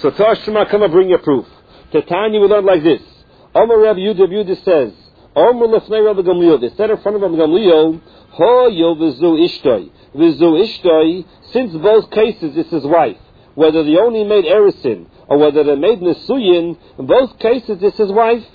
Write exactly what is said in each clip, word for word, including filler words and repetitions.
So Tashma, come and bring your proof. Tanya, we learn like this. Omer Rabbi Yehuda, Rabbi Yehuda says, Omer lefnei Rabbi Gamliel. They said in front of Rabbi Gamliel, Ho yo v'zu ishtoi. V'zu ishtoi, since both cases it's his wife, whether they only made erisin or whether they made nesuyin, in both cases it's his wife.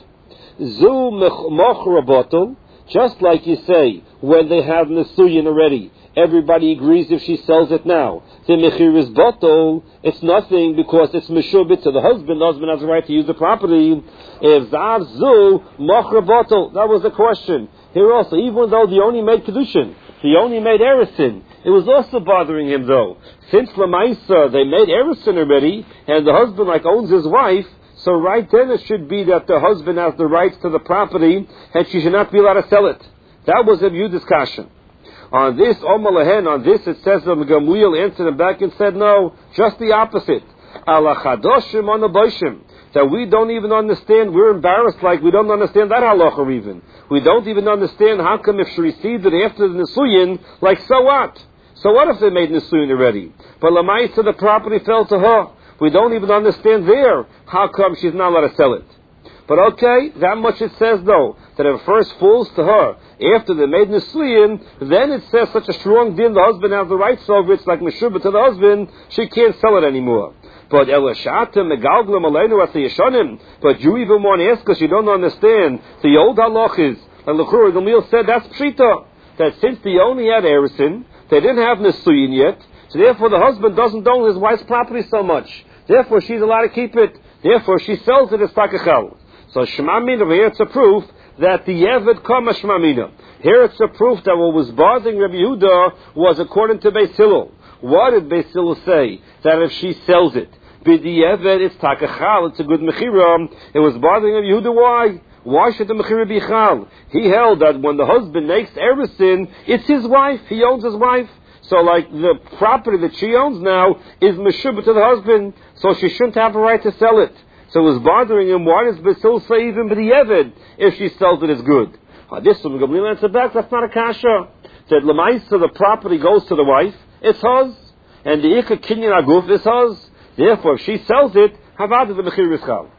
Zu mochra bottle, just like you say, when they have nesuyin already, everybody agrees if she sells it now. The mechir is bottle, it's nothing because it's meshubit to the husband. The husband has the right to use the property. If zav zu mochra bottle, that was the question. Here also, even though they only made kedushin, they only made erisin, it was also bothering him though. Since Lamaisa, they made erisin already, and the husband like owns his wife, so right then it should be that the husband has the rights to the property, and she should not be allowed to sell it. That was a view discussion. On this, Omer Lehen, on this it says that Gamliel answered him back and said, no, just the opposite. Ala chadoshim on the boishim. That we don't even understand, we're embarrassed like we don't understand that halacha even. We don't even understand how come if she received it after the Nisuyin, like so what? So what if they made Nisuyin already? But Lamaisa, the property fell to her. We don't even understand there how come she's not allowed to sell it. But okay, that much it says though, that if it first falls to her, after they made Nisuyin, then it says such a strong din, the husband has the rights over it, it's like Meshubah to the husband, she can't sell it anymore. But Elashata Megalglam Aleinu at the Yeshanim, but you even want to ask because you don't understand the old halachas. And L'chur Gamliel said that's pshita, that since they only had erisin, they didn't have Nisuyin yet, so therefore the husband doesn't own his wife's property so much. Therefore she's allowed to keep it. Therefore she sells it as takachal. So Shema Mina, here it's a proof that the Yevid Kama Shema Mina. Here it's a proof that what was bothering Rabbi Yehuda was according to Beis Hillel. What did Beis Hillel say? That if she sells it, B'di'evet, it's takachal, it's a good mechira. It was bothering Rabbi Yehuda. Why? Why should the mechira be chal? He held that when the husband makes erisin, it's his wife. He owns his wife. So like the property that she owns now is meshubah to the husband, so she shouldn't have a right to sell it. So it was bothering him. Why does Beis Hillel say even b'di'evet if she sells it is good? Uh, this one, Gamliel answered back, that's not a kasha. That l'maisa, the property goes to the wife, it's hers, and the ikha kinyan aguf is hers. Therefore, if she sells it, havad the mechir ischal.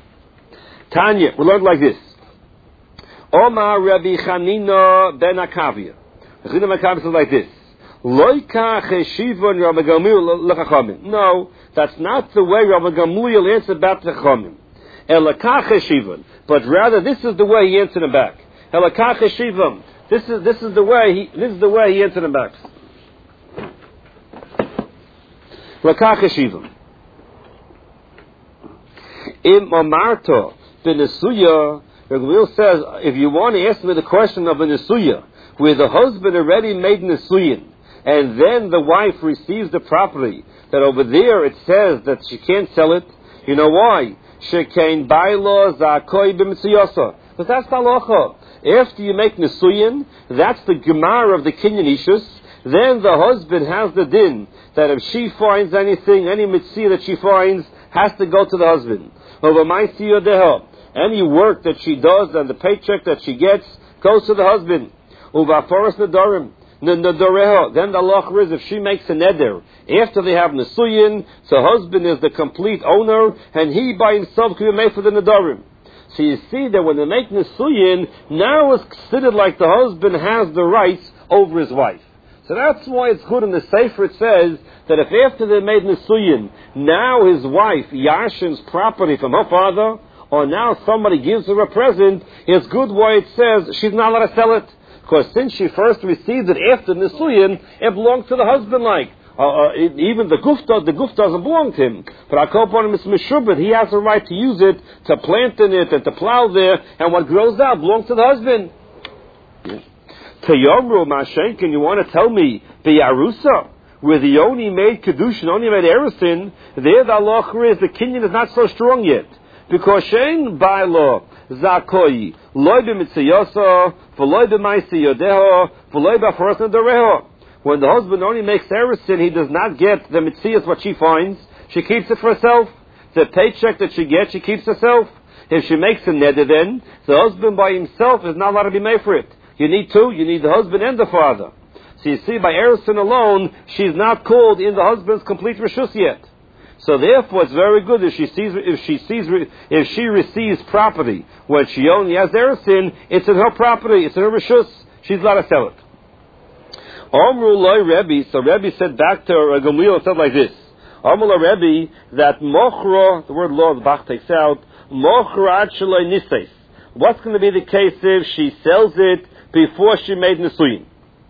Tanya, we learned like this. Omar Rabbi Chanina ben Akavia. Rabbi Chanina ben Akavia says like this. Loika cheshivon Rabbi Gamliel lechachamim. No, that's not the way Rabbi Gamliel answered back to the chachamim. Elaka cheshivon. But rather, this is the way he answered him back. Elaka cheshivon. This is this is the way he this is the way he answered him back. Elaka cheshivon. Im Amarto b'nesuya, Gamliel says, if you want to ask me the question of a nesuya, where the husband already made nesuyin, and then the wife receives the property, that over there it says that she can't sell it, you know why? Shekain bailo zakoi b'mitzuyasa. But that's the halacha. After you make nesuyin, that's the gemara of the kinyan ishus, then the husband has the din, that if she finds anything, any mitzvah that she finds, has to go to the husband. Any work that she does and the paycheck that she gets goes to the husband. Then the halacha is if she makes a neder after they have nesuyin, so husband is the complete owner and he by himself can be made for the nedarim. So you see that when they make nesuyin, now it's considered like the husband has the rights over his wife. So that's why it's good in the Sefer. It says that if after they made Nisuyin, now his wife yashins property from her father, or now somebody gives her a present, it's good why it says she's not allowed to sell it. Because since she first received it after Nisuyin, it belongs to the husband like. Uh, uh, it, even the guf, the guf doesn't belong to him. But I call upon him as Meshubit. He has the right to use it, to plant in it, and to plow there, and what grows out belongs to the husband. Yeah. Teyomru Mashenkin, you want to tell me the Yarusa, where the only made Kedushin, only made Erisin, there the halacha is the kinyan is not so strong yet. Because Shein Bailo Zakoi, Loi b'mitzayasa, V'loi b'maisi yodeho, V'loi b'afarasna doreho. When the husband only makes Erisin, he does not get the mitzayas what she finds. She keeps it for herself. The paycheck that she gets, she keeps herself. If she makes a neder then, the husband by himself is not allowed to be made for it. You need two. You need the husband and the father. So you see, by Erisin alone, she's not called in the husband's complete reshus yet. So therefore, it's very good if she sees if she sees if she receives property when she only has erusin. It's in her property. It's in her reshus. She's allowed to sell it. Omru loy Rebbe. So Rebbe said back to Gamliel said like this. Omru loy Rebbe that mochro. The word law the Bach takes out mochro actually nises. What's going to be the case if she sells it before she made nisuyin?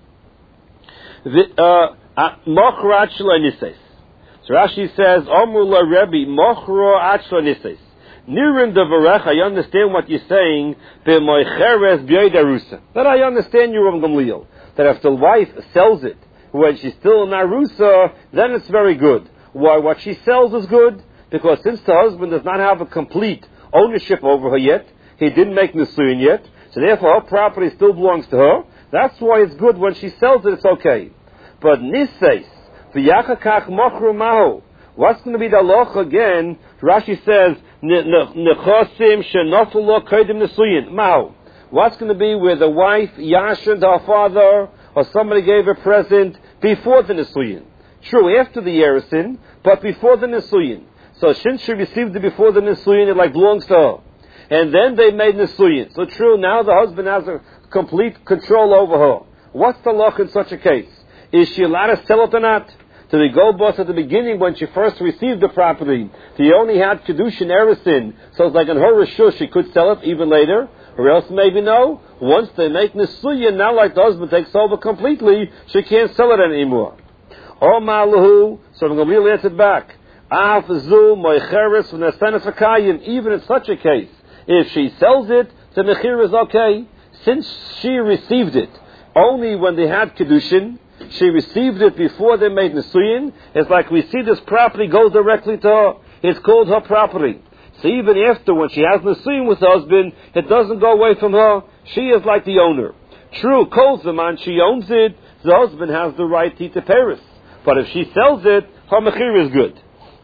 Mochro actually nises. So Rashi says, Omru la Rebbe, Mochro Achlo Nises. Nirin Devarech, I understand what you're saying, B'moicheres B'yoidarusa. That I understand you, Rav Gamliel. That if the wife sells it, when she's still in Arusa, then it's very good. Why? What she sells is good, because since the husband does not have a complete ownership over her yet, he didn't make Nisuyin yet, so therefore her property still belongs to her. That's why it's good when she sells it, it's okay. But Nises, V'yachakach mochru mahu. What's going to be the halacha again? Rashi says, Nechosim shenoflu lo kodim nesuyin. Mahu. What's going to be where the wife yashened her father, or somebody gave a present before the nesuyin? True, after the yerusin, but before the nesuyin. So since she received it before the nesuyin, it like belongs to her. And then they made nesuyin. So true, now the husband has a complete control over her. What's the halacha in such a case? Is she allowed to sell it or not? To the gold boss at the beginning when she first received the property, she only had Kedushin Erusin, so it's like in her Rishus she could sell it even later, or else maybe no. Once they make Nisuyin, now like the husband takes over completely, she can't sell it anymore. O Malahu, so I'm going to answer back. Ahafazu, Moicheres, V'nesenes V'kayim, even in such a case, if she sells it, the Mechir is okay. Since she received it only when they had Kedushin, she received it before they made Nisuyin. It's like we see this property goes directly to her. It's called her property. So even after, when she has Nisuyin with her husband, it doesn't go away from her. She is like the owner. True, Kol Zaman, she owns it. The husband has the right to eat the Paris. But if she sells it, her Mechir is good.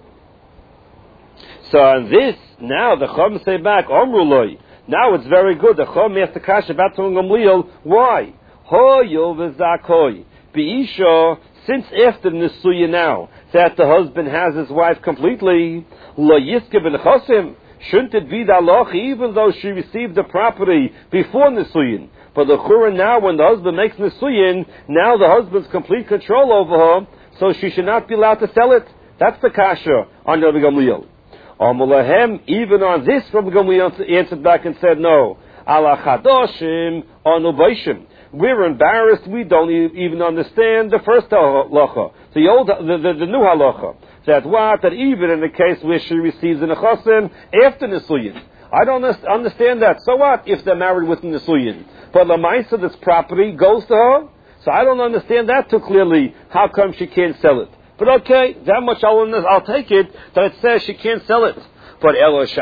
So on this, now the Chum say back, Omruloi. Now it's very good. The Chum asked the Kasha about Gamliel. Why? Ho Yil V'Zakoi. Be'isha, since after Nisuyin now, that the husband has his wife completely, lo yiske b'nechosim, shouldn't it be the halacha even though she received the property before Nisuyin? But the chura now, when the husband makes Nisuyin, now the husband's complete control over her, so she should not be allowed to sell it. That's the kasha on Rabbi Gamliel. Amulahem, even on this, Rabbi Gamliel answered back and said, no, ala chadoshim anu baishim. We're embarrassed. We don't even understand the first halacha, the old, the, the, the new halacha. That what? That even in the case where she receives an nechosim after Nisuyin. I don't understand that. So what if they're married with Nisuyin? But Lamaisa, this property goes to her. So I don't understand that too clearly. How come she can't sell it? But okay, that much I'll, I'll take it, that it says she can't sell it. But you want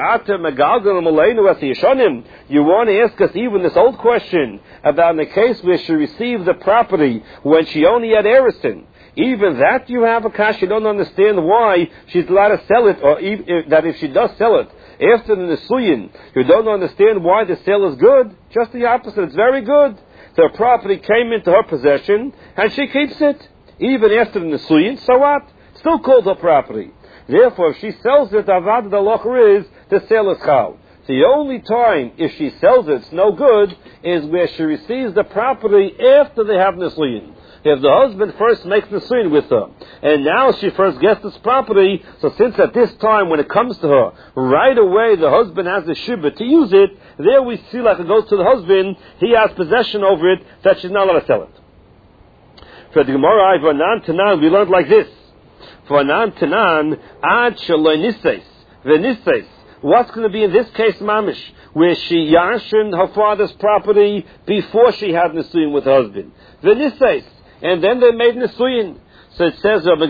to ask us even this old question about in the case where she received the property when she only had Erusin. Even that you have a kash, you don't understand why she's allowed to sell it, or even, if, that if she does sell it after the Nisuyin, you don't understand why the sale is good. Just the opposite, it's very good. The property came into her possession, and she keeps it. Even after the Nisuyin, so what? Still called her property. Therefore, if she sells it, avad the halacha is the sale is chal. The only time if she sells it, it's no good, is where she receives the property after they have Nisuyin. If the husband first makes Nisuyin with her, and now she first gets this property, so since at this time when it comes to her, right away the husband has the shibah to use it, there we see like it goes to the husband, he has possession over it, that she's not allowed to sell it. For the Gemara, Vanan Tanan, we learned like this. Vanan Tanan, Ad Shaloi Nises, Venises. What's going to be in this case, Mamish, where she yashin her father's property before she had Nisuyin with her husband? Venises. And then they made Nisuyin. So it says, that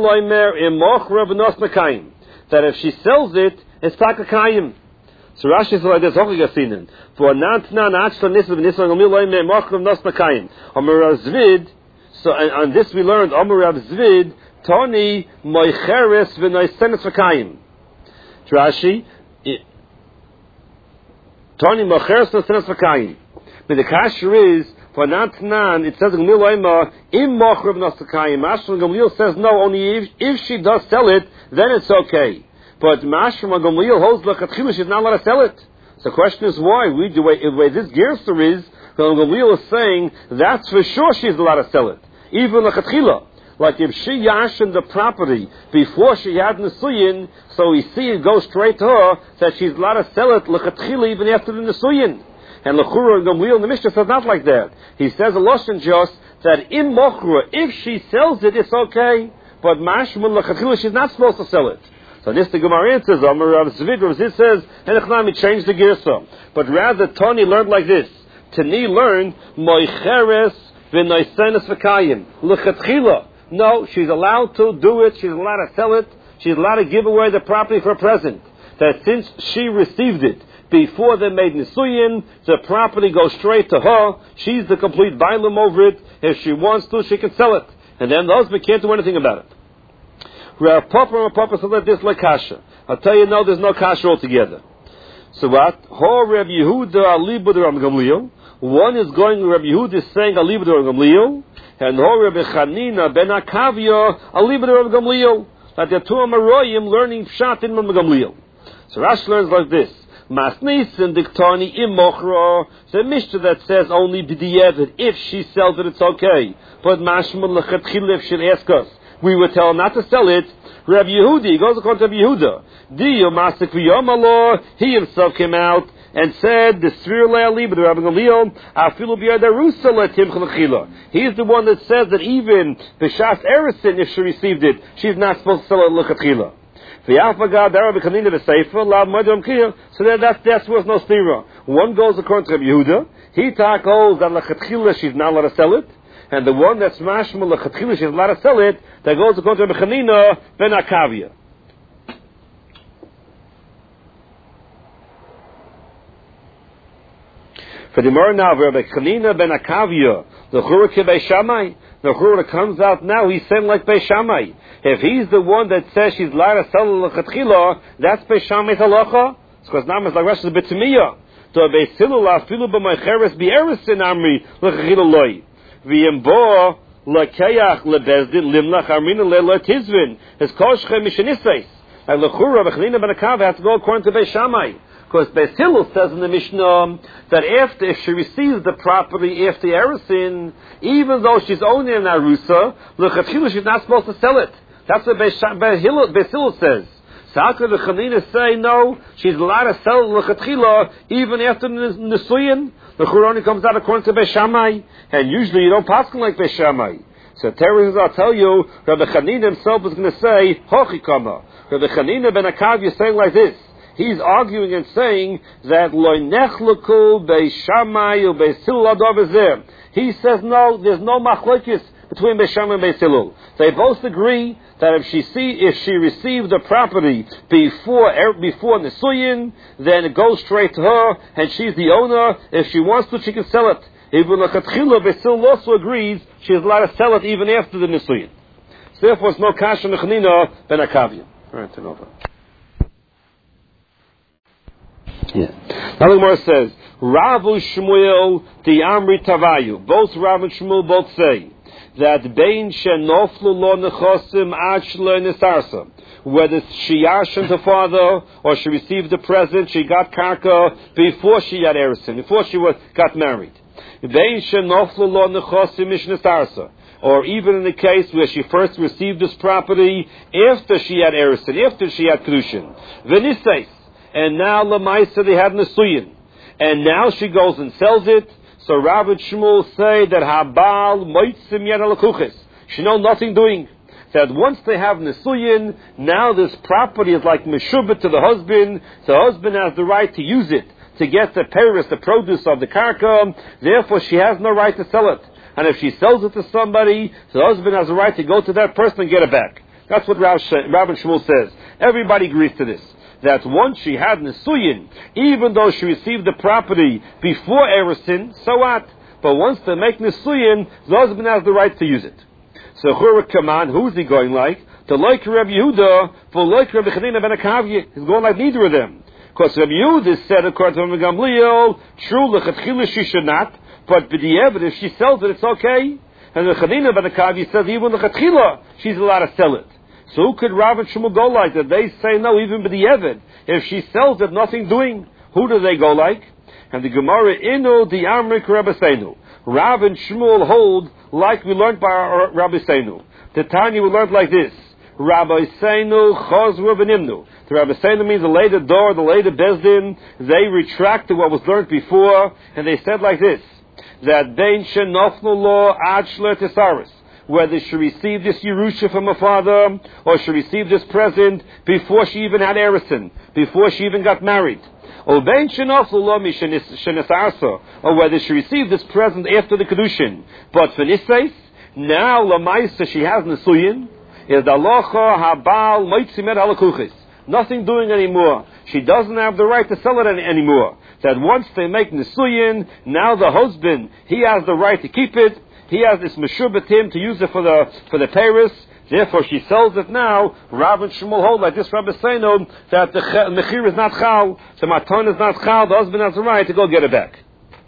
if she sells it, it's takakayim. So Rashi says like this, for Vanan Tanan, Ad Shaloi Nises, Venises, Amar Zvid. So and on this we learned Amar Rav Zvid Toni Moicheres v'Noisenes V'Kayim. Rashi Toni Moicheres v'Noisenes V'Kayim. But the kasher is But not nan, it says in Gamliel, im mochrav nasakayim. Mashma Gamliel says no, only if, if she does sell it, then it's okay. But Mashma Gamliel holds lechatchila, she's not allowed to sell it. So the question is why? We, the, way, the way this gerster is, Gamliel is saying that's for sure she's allowed to sell it. Even lechatchila. Like if she yashin the property before she had Nisuyin, so we see it go straight to her, that she's allowed to sell it lechatchila even after the Nisuyin. And Lechura and Gamliel in the Mishnah says not like that. He says a Loshen just that in Mochra, if she sells it, it's okay. But Mashmul lechatchila, she's not supposed to sell it. So this the Gemara answers, Amar Rav Zvid, Rav Zvid says, Henechnami changed the Girsa. But rather, Tani learned like this. Tani learned, Moicheres v'noisenes v'kayim. Lechatchila. No, she's allowed to do it, she's allowed to sell it, she's allowed to give away the property for a present. That since she received it before they made Nisuyin, the property goes straight to her, she's the complete bailam over it, if she wants to, she can sell it. And then the husband can't do anything about it. Rav Papa and Rav Papa said this like kasha. I'll tell you no, there's no kasha altogether. So what? Ho Rav Yehuda alibu de Rav Gamliel. One is going, Rav Yehuda is saying alibu de Rav Gamliel. And Ho Rav Chanina ben Akavia alibu de Rav Gamliel. That the two Amaroyim learning pshat in Rav Gamliel. So Rashi learns like this. Masnis and Diktani im Mochra. The Mishnah that says only b'diavad, if she sells it, it's okay. But Mashmul lechatchila, if she'll ask us, we would tell him not to sell it. Rabbi Yehudi goes according to Rabbi Yehuda. Diyo masik v'yomalor. He himself came out and said, "The Sfir le'ali, but Rabbi Gamliel afilu b'yadarusa le'tim chalachila." He's the one that says that even b'shas erisin, if she received it, she's not supposed to sell it lechatchila. So that that's that's was no stira. One goes according to Rabbi Yehuda. He talk holds that lechatchila she's not allowed to sell it. And the one that's mashma lechatchila she's allowed to sell it, that goes according to Rabbi Chanina ben Akavia. For the more now, Rabbi Chanina ben Akavia, the chura kibei Shammai, the chura comes out now, he's saying like Bei Shammai. If he's the one that says she's allowed to sell lechatchila, that's Bei Shammai's halacha. Because now it's like Rashi is betumiyah. So Bei Silul afilu b'maycheres bi'erisin amri lechatchila loy. V'yembo lekayach lebezdin limlach armina le'lo tizvin. His koshchem mishanisais. Like lechura b'chanina ben Akavia has to go according to Bei Shammai. Because Beis Hillel says in the Mishnah that after, if she receives the property after Erisin, even though she's only an Arusa, lechatchila she's not supposed to sell it. That's what Beis Hillel says. So how could the Chanina say no? She's allowed to sell lechatchila even after the Nisuyin. The Churoni comes out according to Beis Shammai, and usually you don't pass like Beis Shammai. So Terry says, I'll tell you, Rabbi Chanina himself is going to say Hochikama. Rabbi Chanina ben Akavia is saying like this. He's arguing and saying that loy nechluku Beis Shammai or Beis Hillel adav bezeh. He says no, there's no machlokes between Beis Shammai and Beis Hillel. They both agree that if she see if she received the property before before Nisuyin, then it goes straight to her, and she's the owner. If she wants to, she can sell it. Even lechatchila, Beis Hillel also agrees she's allowed to sell it even after the Nisuyin. So therefore, it's no kasha nechanina ben Akavia. All right, turn over. Yeah. Now the Gemara says, Ravu Shmuel the Amri Tavayu. Both Rav and Shmuel both say that Bein Shenoflu Lo Nechosim Ad Shlo Nesarsa. Whether she yashin her father or she received the present, she got karka before she had Erisin, before she was got married. Bein Shenoflu Lo Nechosim Ish Nesarsa. Or even in the case where she first received this property after she had Erisin, after she had Kedushin. V'niseis. And now Lamaisa they had Nisuyin. And now she goes and sells it. So Rav and Shmuel say that Habal Moitzim Yad Alakuches. She know nothing doing. That once they have Nisuyin, now this property is like Meshubit to the husband. The husband has the right to use it to get the Paris, the produce of the karka. Therefore she has no right to sell it. And if she sells it to somebody, the husband has the right to go to that person and get it back. That's what Rav, Rav and Shmuel says. Everybody agrees to this. That once she had Nisuyin, even though she received the property before Erisin, so what? But once they make Nisuyin, the husband has the right to use it. So Chura Kaman, who's he going like? To like Rabbi Yehuda, for like Rabbi Chanina ben Akavia. He's going like neither of them. Because Rabbi Yehuda said, according to Rabbi Gamliel, true, lechatchila she should not, But b'di'evet, if she sells it, it's okay. And the Chanina by the Kavi says even the Chatchila, she's allowed to sell it. So who could Rav and Shmuel go like that? They say no, even b'di'evet. If she sells it, nothing doing. Who do they go like? And the Gemara, Inu di Amrik Rabbeinu. Rav and Shmuel hold like we learned by our Rabbi Seinu. The Tanya we learned like this. Rabbi Seinu Chozru V'nimnu. The Rabbi Seinu means the later door, the later Bezdin. They retracted what was learned before, and they said like this: that Bein Shenofnu Lo Ad Shler Tesaris, whether she received this Yerusha from her father, or she received this present before she even had Erison, before she even got married. Or Bein Shenofnu Lo Mi Shenesarsa, or whether she received this present after the Kedushin. But for Nisais, now Lamaisa she has Nesuyin, is the Locha Habal Moitzimet Halakuchis. Nothing doing anymore. She doesn't have the right to sell it any, anymore. That once they make Nisuyin, now the husband, he has the right to keep it. He has this Meshubatim to use it for the for the Paris. Therefore, she sells it now. Rav and Shmuel hold like this Rabbi Seinu that the Mechir is not Chal, the Matan is not Chal, the husband has the right to go get it back.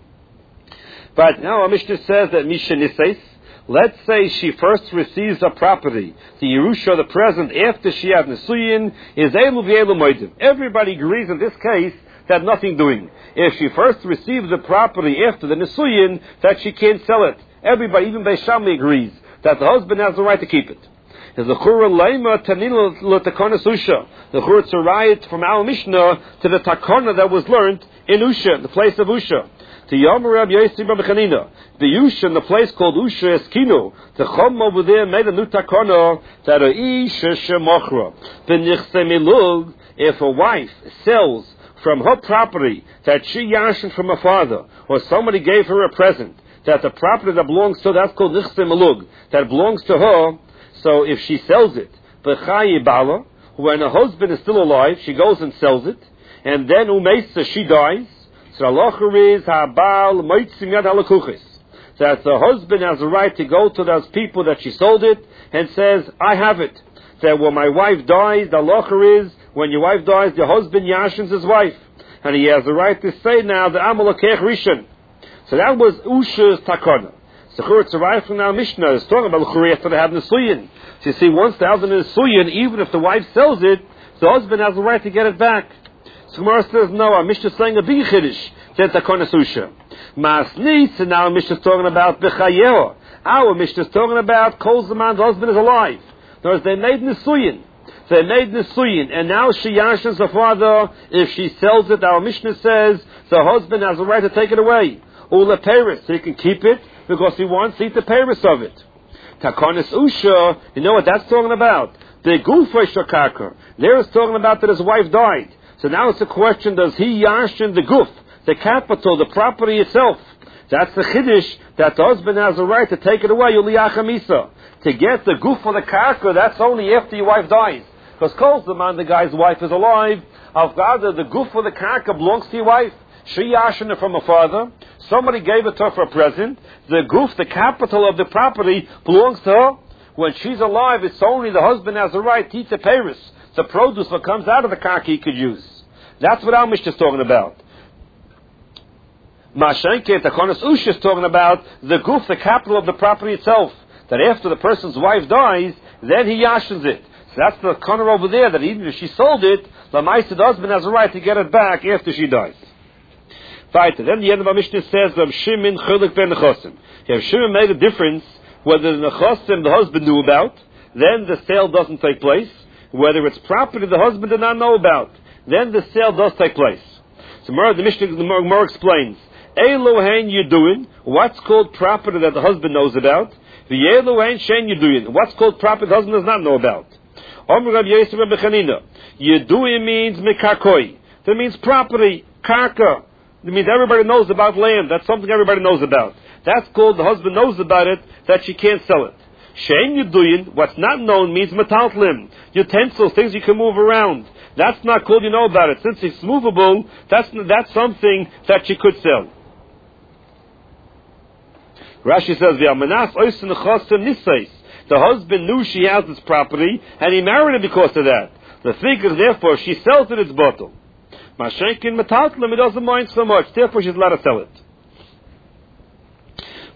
But now our Mishnah says that Misha Niseis, let's say she first receives a property, the Yerusha, the present, after she had Nisuyin, is able to be able to Everybody agrees in this case that nothing doing. If she first receives the property after the Nisuyin, that she can't sell it. Everybody, even Beis Shammai, agrees that the husband has the right to keep it. The Chura Leima Tanil L'Takona Susha. The Chura Tzarayit from our Mishnah to the Takona that was learned in Usha, the place of Usha. To Yom Rab Yossi Rab Chanina, the Usha in the place called Usha Eskino, the Chum over there made a new Takona that a Isha Shemochra. The Nichse Milug, if a wife sells from her property that she yashin from her father, or somebody gave her a present, that the property that belongs to, that's called Nichse Milug, that belongs to her. So if she sells it, B'chayi Bala, when her husband is still alive, she goes and sells it, and then Umeisa, she dies. So halacha is Habal Moitzim Yad Halakuchis, that the husband has the right to go to those people that she sold it and says, I have it. That when my wife dies, the halacha is when your wife dies, the husband yashins his wife, and he has the right to say now that I'm a Lakech Rishon. So that was Usha's Takana. So it's arrived from our Mishnah. It's talking about L'churi after they have Nisuyin. So you see, once they have the Nisuyin, even if the wife sells it, the husband has the right to get it back. So Gemara says, no, our Mishnah is saying a big Chiddush. That's a Takana Susha. Masnitz, and now our Mishnah is talking about B'chayeho. Our Mishnah is talking about Kol Zaman, the husband is alive. In other words, they made Nisuyin. They made Nisuyin, and now she yashins her father. If she sells it, our Mishnah says, the husband has the right to take it away. Ula Paris, so he can keep it, because he wants to eat the Paris of it. Takonis Usha, you know what that's talking about? The Gufa Shakaka. There it's talking about that his wife died. So now it's a question, does he yashin the Guf, the capital, the property itself? That's the Chiddush, that the husband has a right to take it away, Uliyachamisa. To get the Guf for the Karka, that's only after your wife dies. Because calls the man, the guy's wife is alive. Avgada, the Guf for the Karka belongs to your wife. She yashin it from her father. Somebody gave it to her for a present. The Guf, the capital of the property, belongs to her. When she's alive, it's only the husband has the right to eat the Paris, the produce that comes out of the Karka he could use. That's what our Mishnah is talking about. Mashenke, the Konas Usha is talking about the Guf, the capital of the property itself. That after the person's wife dies, then he yashins it. So that's the corner over there, that even if she sold it, the Maisa, the husband has a right to get it back after she dies. Weiter. Then the end of our Mishnah says, Rav Shimon Chilik ben Nechosim. If Shimon made a difference, whether the Nechosim the husband knew about, then the sale doesn't take place. Whether it's property the husband did not know about, then the sale does take place. So the Mishnah, the Gemara explains, Elohain Yeduin, what's called property that the husband knows about? The Elohain Shein Yeduin, what's called property the husband does not know about? Omer Rav Yosef Reb Chanina, Yeduin means Mikakoi. That means property, Karka. It means everybody knows about land. That's something everybody knows about. That's called the husband knows about it, that she can't sell it. Shein Yeduin, what's not known means Metaltlim, utensils, things you can move around. That's not called you know about it. Since it's movable, that's, that's something that she could sell. Rashi says, the husband knew she has this property, and he married her because of that. The thing is, therefore, if she sells it, it's bottle. Mashenkin metaltlim, it doesn't mind so much. Therefore, she's allowed to sell it.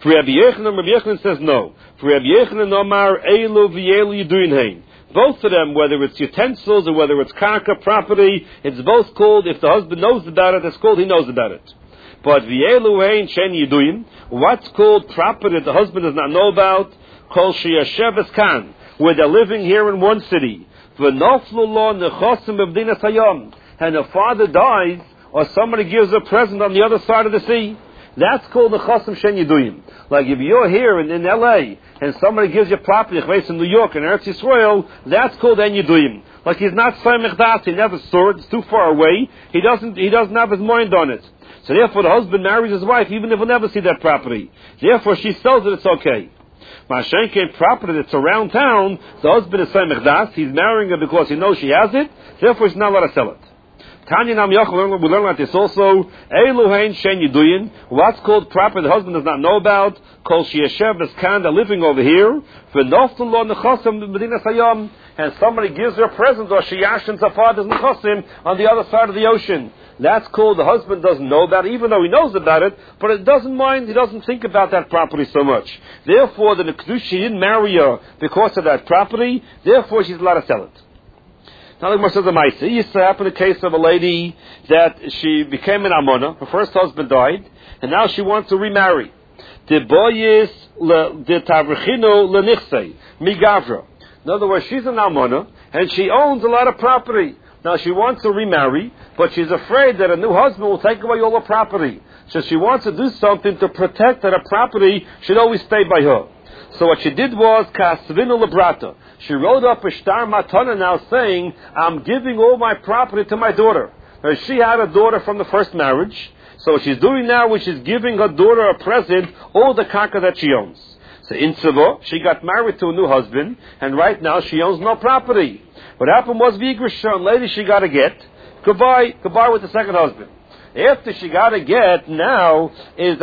For Rabbi Yochanan, Rabbi Yochanan says no. For Rabbi Yochanan, Omar, Eilu v'Eilu Yiduin Hein. Both of them, whether it's utensils or whether it's karka property, it's both called, if the husband knows about it, it's called he knows about it. But v'Eilu Hein Shen Yiduin, what's called property that the husband does not know about, Kol Sheyashev Eskan, where they're living here in one city. V'noflu lo nechosim b'medinas hayom. And the father dies, or somebody gives a present on the other side of the sea. That's called the chosim shen yiduyim. Like if you're here in, in L A and somebody gives you property in New York and Eretz Yisrael, that's called en yiduyim. Like he's not samech das, he never saw it, it's too far away. He doesn't he doesn't have his mind on it. So therefore the husband marries his wife even if he'll never see that property. Therefore she sells it, it's okay. Mashenke property that's around town, the husband is samech das, he's marrying her because he knows she has it, therefore he's not allowed to sell it. Tanya Nam Yochel, we learn like this also. Eiluhain Shen Yiduyin, what's called property the husband does not know about. Kol Sheyashev Eskan, living over here. V'noftul lo nechosim b'medinas hayom, and somebody gives her a present or she yashins her father's nechosim on the other side of the ocean. That's called the husband doesn't know about it, even though he knows about it, but it doesn't mind, he doesn't think about that property so much. Therefore, the Nekudush, she didn't marry her because of that property, therefore she's allowed to sell it. Now the Gemara says a ma'aseh. It used to happen in the case of a lady that she became an almana. Her first husband died, and now she wants to remarry. De boyis de tavrechino lenichsei migavra. In other words, she's an almana and she owns a lot of property. Now she wants to remarry, but she's afraid that a new husband will take away all her property. So she wants to do something to protect that her property should always stay by her. So what she did was kasvinu lebrata. She wrote up a shtar matana now saying, I'm giving all my property to my daughter. Now, she had a daughter from the first marriage. So what she's doing now is she's giving her daughter a present, all the karka that she owns. So in Tzavo, she got married to a new husband, and right now she owns no property. What happened was Vigrisha, and later she got a get. Goodbye, goodbye with the second husband. After she got a get, now is